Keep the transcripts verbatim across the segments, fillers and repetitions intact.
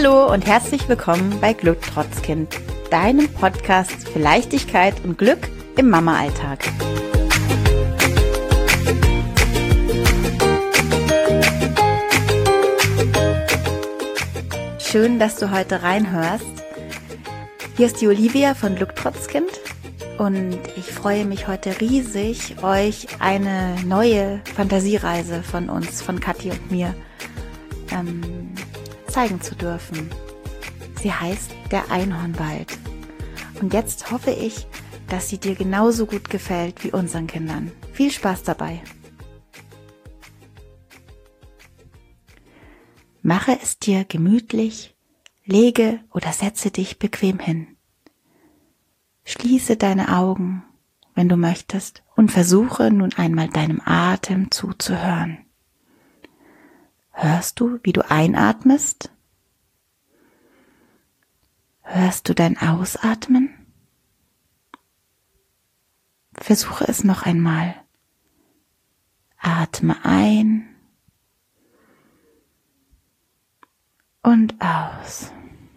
Hallo und herzlich willkommen bei Glücktrotzkind, deinem Podcast für Leichtigkeit und Glück im Mama-Alltag. Schön, dass du heute reinhörst. Hier ist die Olivia von Glücktrotzkind und ich freue mich heute riesig, euch eine neue Fantasiereise von uns, von Kathi und mir, ähm, zeigen zu dürfen. Sie heißt Der Einhornwald. Und jetzt hoffe ich, dass sie dir genauso gut gefällt wie unseren Kindern. Viel Spaß dabei! Mache es dir gemütlich, lege oder setze dich bequem hin. Schließe deine Augen, wenn du möchtest, und versuche nun einmal deinem Atem zuzuhören. Hörst du, wie du einatmest? Hörst du dein Ausatmen? Versuche es noch einmal. Atme ein und aus.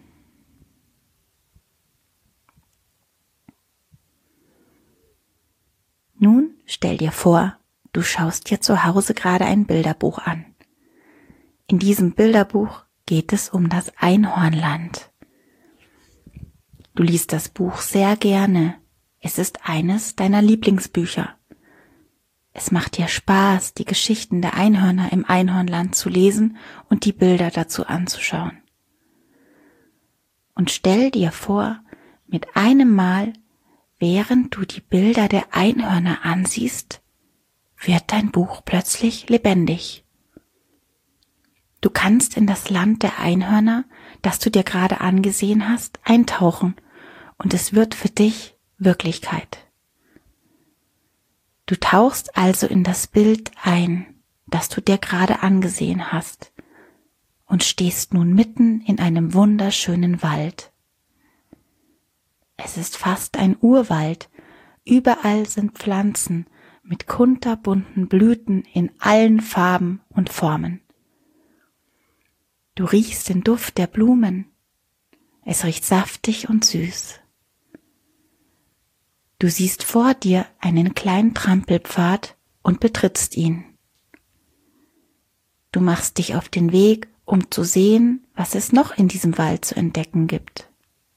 Nun stell dir vor, du schaust dir zu Hause gerade ein Bilderbuch an. In diesem Bilderbuch geht es um das Einhornland. Du liest das Buch sehr gerne. Es ist eines deiner Lieblingsbücher. Es macht dir Spaß, die Geschichten der Einhörner im Einhornland zu lesen und die Bilder dazu anzuschauen. Und stell dir vor, mit einem Mal, während du die Bilder der Einhörner ansiehst, wird dein Buch plötzlich lebendig. Du kannst in das Land der Einhörner, das du dir gerade angesehen hast, eintauchen und es wird für dich Wirklichkeit. Du tauchst also in das Bild ein, das du dir gerade angesehen hast und stehst nun mitten in einem wunderschönen Wald. Es ist fast ein Urwald, überall sind Pflanzen mit kunterbunten Blüten in allen Farben und Formen. Du riechst den Duft der Blumen. Es riecht saftig und süß. Du siehst vor dir einen kleinen Trampelpfad und betrittst ihn. Du machst dich auf den Weg, um zu sehen, was es noch in diesem Wald zu entdecken gibt.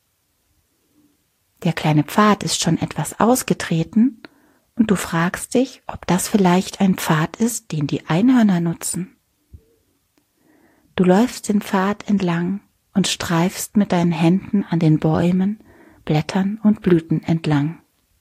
Der kleine Pfad ist schon etwas ausgetreten und du fragst dich, ob das vielleicht ein Pfad ist, den die Einhörner nutzen. Du läufst den Pfad entlang und streifst mit deinen Händen an den Bäumen, Blättern und Blüten entlang.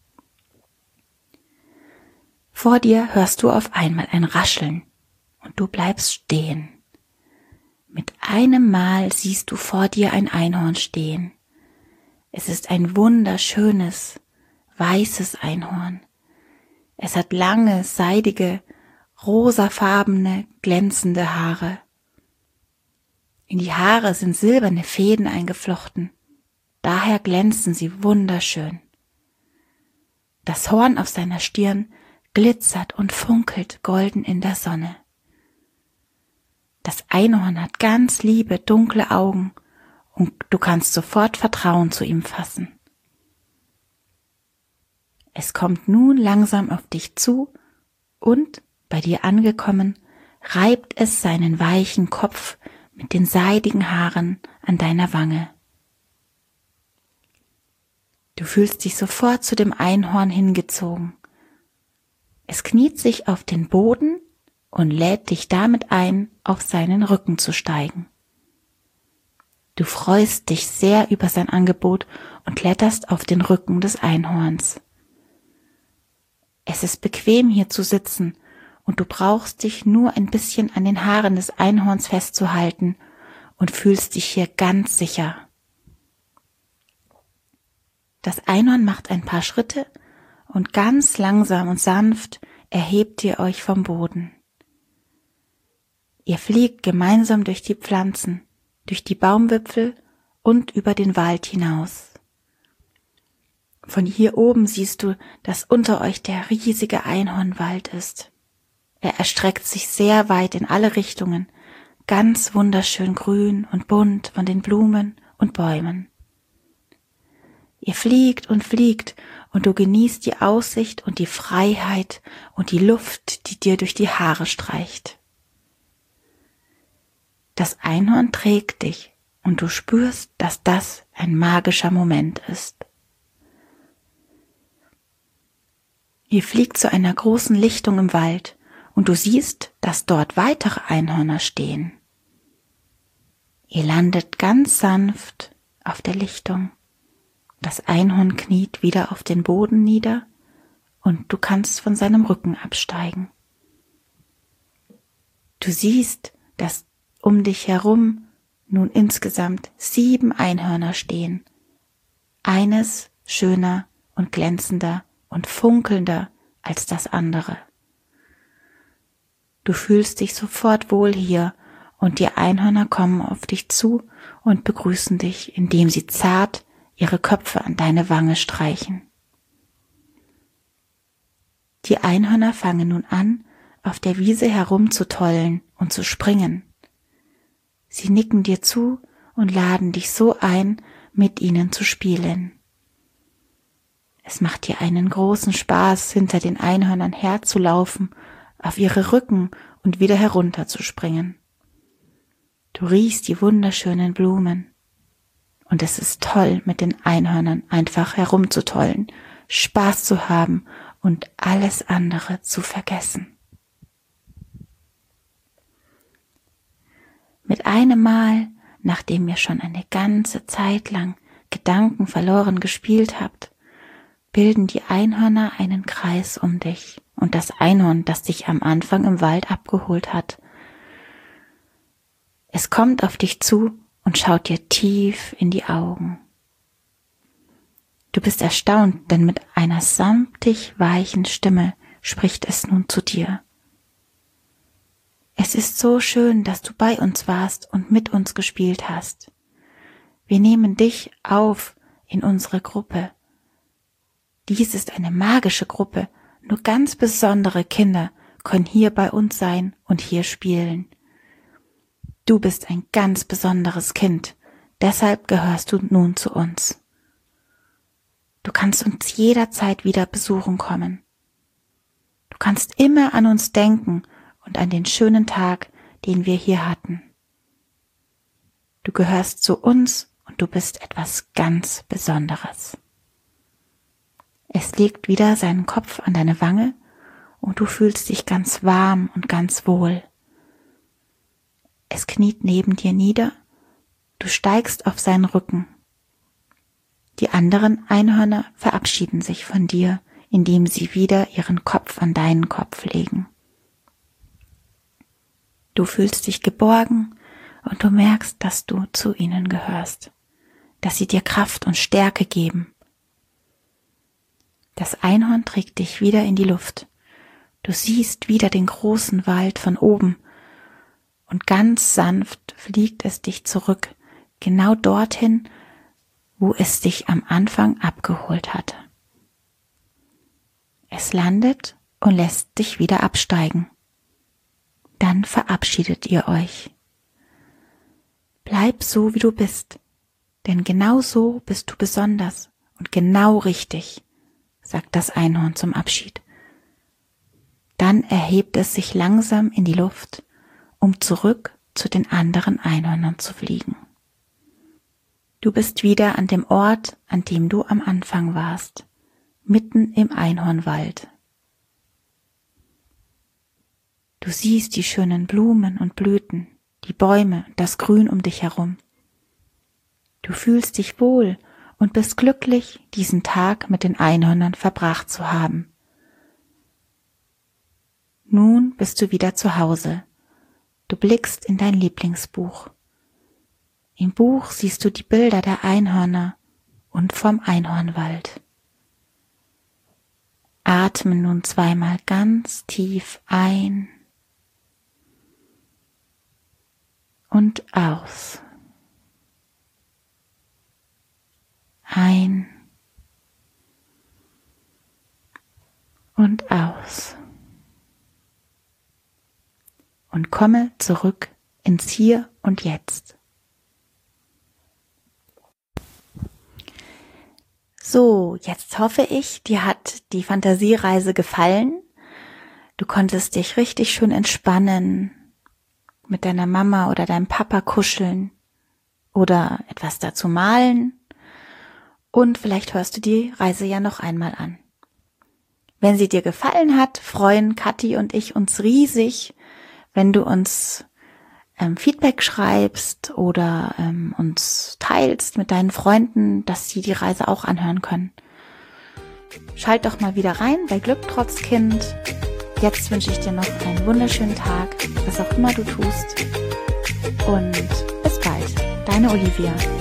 Vor dir hörst du auf einmal ein Rascheln und du bleibst stehen. Mit einem Mal siehst du vor dir ein Einhorn stehen. Es ist ein wunderschönes, weißes Einhorn. Es hat lange, seidige, rosafarbene, glänzende Haare. In die Haare sind silberne Fäden eingeflochten, daher glänzen sie wunderschön. Das Horn auf seiner Stirn glitzert und funkelt golden in der Sonne. Das Einhorn hat ganz liebe, dunkle Augen und du kannst sofort Vertrauen zu ihm fassen. Es kommt nun langsam auf dich zu und, bei dir angekommen, reibt es seinen weichen Kopf mit den seidigen Haaren an deiner Wange. Du fühlst dich sofort zu dem Einhorn hingezogen. Es kniet sich auf den Boden und lädt dich damit ein, auf seinen Rücken zu steigen. Du freust dich sehr über sein Angebot und kletterst auf den Rücken des Einhorns. Es ist bequem hier zu sitzen und du brauchst dich nur ein bisschen an den Haaren des Einhorns festzuhalten und fühlst dich hier ganz sicher. Das Einhorn macht ein paar Schritte und ganz langsam und sanft erhebt ihr euch vom Boden. Ihr fliegt gemeinsam durch die Pflanzen, durch die Baumwipfel und über den Wald hinaus. Von hier oben siehst du, dass unter euch der riesige Einhornwald ist. Er erstreckt sich sehr weit in alle Richtungen, ganz wunderschön grün und bunt von den Blumen und Bäumen. Ihr fliegt und fliegt und du genießt die Aussicht und die Freiheit und die Luft, die dir durch die Haare streicht. Das Einhorn trägt dich und du spürst, dass das ein magischer Moment ist. Ihr fliegt zu einer großen Lichtung im Wald und du siehst, dass dort weitere Einhörner stehen. Ihr landet ganz sanft auf der Lichtung. Das Einhorn kniet wieder auf den Boden nieder und du kannst von seinem Rücken absteigen. Du siehst, dass um dich herum nun insgesamt sieben Einhörner stehen. Eines schöner und glänzender und funkelnder als das andere. Du fühlst dich sofort wohl hier und die Einhörner kommen auf dich zu und begrüßen dich, indem sie zart ihre Köpfe an deine Wange streichen. Die Einhörner fangen nun an, auf der Wiese herumzutollen und zu springen. Sie nicken dir zu und laden dich so ein, mit ihnen zu spielen. Es macht dir einen großen Spaß, hinter den Einhörnern herzulaufen, auf ihre Rücken und wieder herunterzuspringen. Du riechst die wunderschönen Blumen. Und es ist toll, mit den Einhörnern einfach herumzutollen, Spaß zu haben und alles andere zu vergessen. Mit einem Mal, nachdem ihr schon eine ganze Zeit lang Gedanken verloren gespielt habt, bilden die Einhörner einen Kreis um dich und das Einhorn, das dich am Anfang im Wald abgeholt hat. Es kommt auf dich zu und schaut dir tief in die Augen. Du bist erstaunt, denn mit einer samtig weichen Stimme spricht es nun zu dir. Es ist so schön, dass du bei uns warst und mit uns gespielt hast. Wir nehmen dich auf in unsere Gruppe. Dies ist eine magische Gruppe. Nur ganz besondere Kinder können hier bei uns sein und hier spielen. Du bist ein ganz besonderes Kind, deshalb gehörst du nun zu uns. Du kannst uns jederzeit wieder besuchen kommen. Du kannst immer an uns denken und an den schönen Tag, den wir hier hatten. Du gehörst zu uns und du bist etwas ganz Besonderes. Es legt wieder seinen Kopf an deine Wange und du fühlst dich ganz warm und ganz wohl. Es kniet neben dir nieder, du steigst auf seinen Rücken. Die anderen Einhörner verabschieden sich von dir, indem sie wieder ihren Kopf an deinen Kopf legen. Du fühlst dich geborgen und du merkst, dass du zu ihnen gehörst, dass sie dir Kraft und Stärke geben. Das Einhorn trägt dich wieder in die Luft. Du siehst wieder den großen Wald von oben und ganz sanft fliegt es dich zurück, genau dorthin, wo es dich am Anfang abgeholt hatte. Es landet und lässt dich wieder absteigen. Dann verabschiedet ihr euch. Bleib so, wie du bist, denn genau so bist du besonders und genau richtig, sagt das Einhorn zum Abschied. Dann erhebt es sich langsam in die Luft, um zurück zu den anderen Einhörnern zu fliegen. Du bist wieder an dem Ort, an dem du am Anfang warst, mitten im Einhornwald. Du siehst die schönen Blumen und Blüten, die Bäume und das Grün um dich herum. Du fühlst dich wohl und bist glücklich, diesen Tag mit den Einhörnern verbracht zu haben. Nun bist du wieder zu Hause. Du blickst in dein Lieblingsbuch. Im Buch siehst du die Bilder der Einhörner und vom Einhornwald. Atme nun zweimal ganz tief ein und aus. Ein und aus. Und komme zurück ins Hier und Jetzt. So, jetzt hoffe ich, dir hat die Fantasiereise gefallen. Du konntest dich richtig schön entspannen, mit deiner Mama oder deinem Papa kuscheln oder etwas dazu malen. Und vielleicht hörst du die Reise ja noch einmal an. Wenn sie dir gefallen hat, freuen Kathi und ich uns riesig, wenn du uns ähm, Feedback schreibst oder ähm, uns teilst mit deinen Freunden, dass sie die Reise auch anhören können. Schalt doch mal wieder rein bei Glück trotz Kind. Jetzt wünsche ich dir noch einen wunderschönen Tag, was auch immer du tust. Und bis bald, deine Olivia.